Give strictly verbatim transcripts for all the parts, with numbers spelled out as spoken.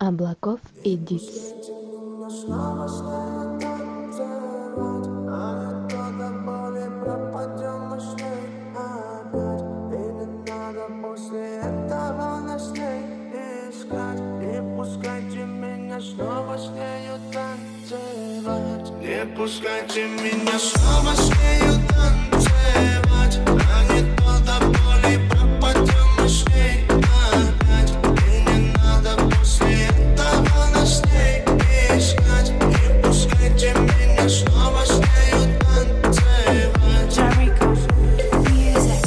Облаков и Дипс. Снова с нею танцевать. Не пускайте меня снова с нею танцевать. А не то до боли пропадем мы с ней опять. И не надо после этого нас ней искать. Не пускайте меня снова с нею танцевать. Jericho Music.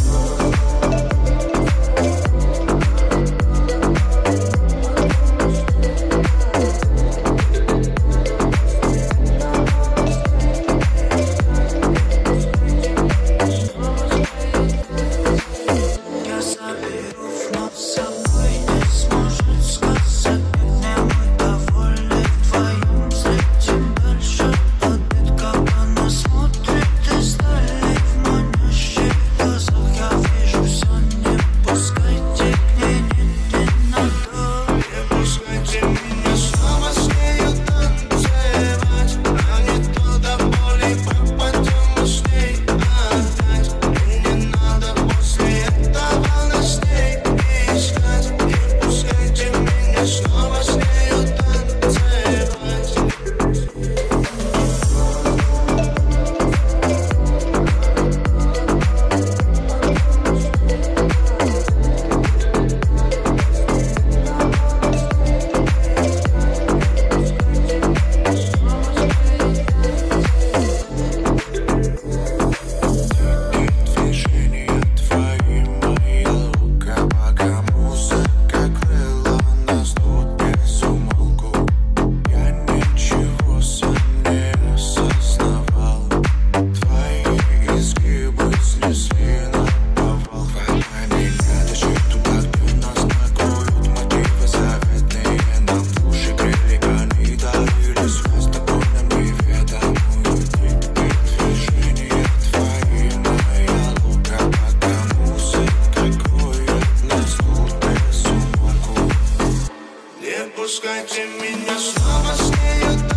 Пускайте меня снова с нею.